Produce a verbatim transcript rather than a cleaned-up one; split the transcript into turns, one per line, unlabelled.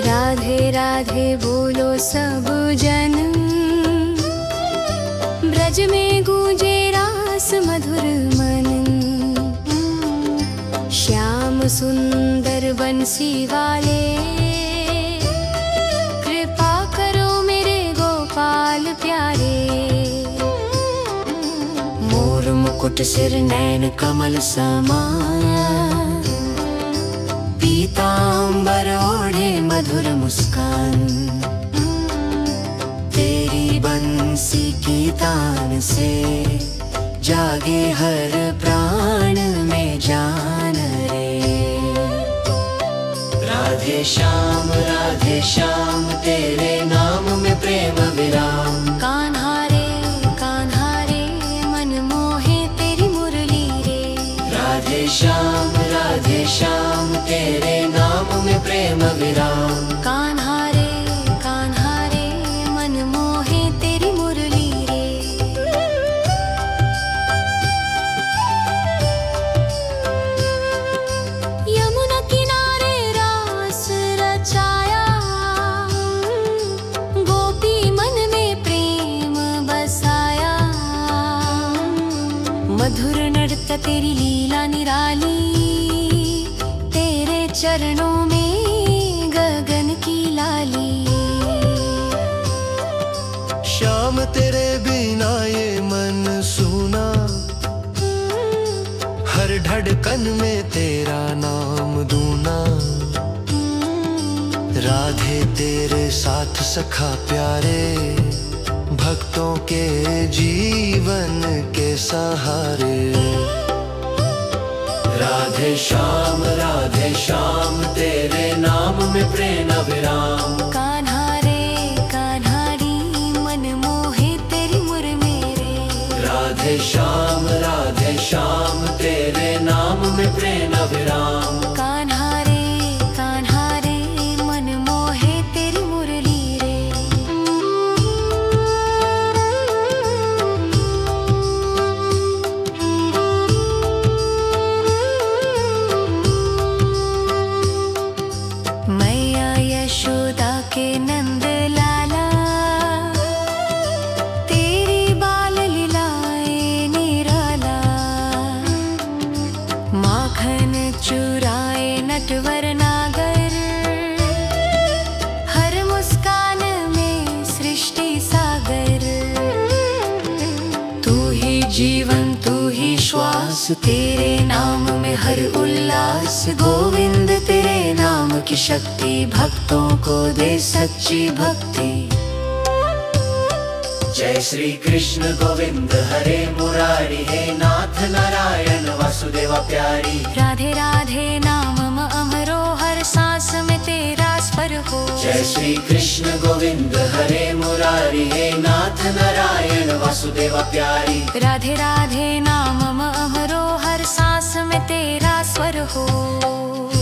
राधे राधे बोलो सब जन, ब्रज में गूंजे रास मधुर मन। श्याम सुंदर बंसी वाले, कृपा करो मेरे गोपाल प्यारे। मोर मुकुट सिर नैन कमल समाया, पीतांबर ओढ़े मधुर मुस्कान। तेरी बंसी की तान से जागे हर प्राण में जान रे। राधे श्याम राधे श्याम तेरे नाम में प्रेम विराम। कान्हा रे कान्हा रे मन मोहे तेरी मुरली रे। राधे श्याम राधे श्याम तेरे नाम में प्रेम विराम। कान्हा रे कान्हा रे मन मोहे तेरी मुरली रे। यमुना किनारे रास रचाया, गोपी मन में प्रेम बसाया। मधुर नृत्य तेरी लीला निराली, तेरे चरणों में गगन की लाली।
श्याम तेरे बिना ये मन सूना, हर धड़कन में तेरा नाम दूना। राधे तेरे साथ सखा प्यारे, भक्तों के जीवन के सहारे। राधे श्याम राधे श्याम तेरे नाम में प्रेम विराम।
कान्हा रे कान्हा री मन मोहे तेरी मुर मेरे।
राधे श्याम राधे श्याम तेरे नाम में प्रेम विराम।
कान्हा रे कान्हा रे मन मोहे तेरी मुरली रे। मैया यशोदा के नंद लाला, तेरी बाल लीलाएं निराला। माखन चुराए नटवर नागर, हर मुस्कान में सृष्टि सागर। तू ही जीवन तू ही श्वास, तेरे नाम में हर उल्लास। गोविंद तेरे नाम की शक्ति, भक्तों को दे सच्ची भक्ति।
जय श्री कृष्ण गोविंद हरे मुरारी, हे नाथ नारायण वासुदेवा प्यारी।
राधे राधे नाम अमरो, हर सांस में तेरा स्वर हो।
जय श्री कृष्ण गोविंद हरे मुरारी, हे नाथ नारायण वासुदेवा प्यारी।
राधे राधे नाम अमरो, हर सांस में तेरा स्वर हो।